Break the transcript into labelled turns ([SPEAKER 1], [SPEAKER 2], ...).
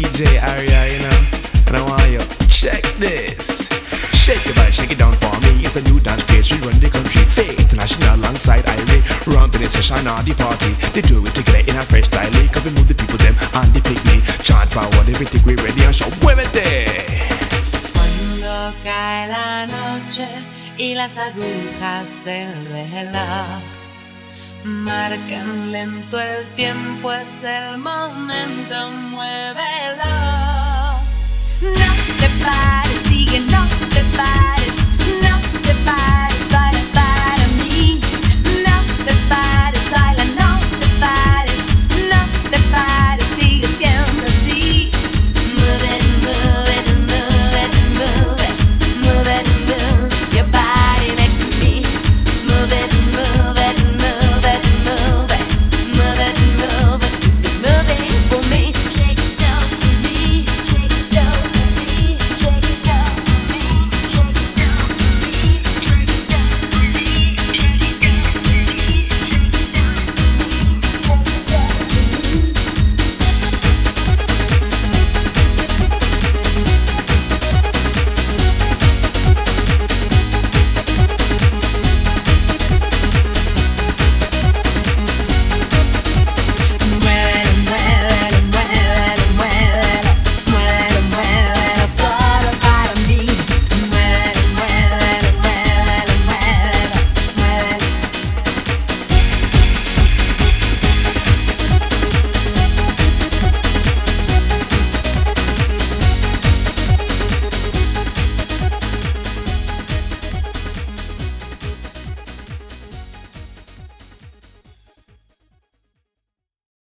[SPEAKER 1] DJ Aria, you know. And I want you check this. Shake your body, shake it down for me. It's a new dance craze, we run the country. Faith International alongside Irie. Ramping in session on the party. They do it together in a fresh style. Cause we move the people them and they pick me. Chant forward, everything we ready and show. Muévete.
[SPEAKER 2] Cuando cae la noche y las agujas del reloj marcan lento el tiempo, es el momento, muévelo.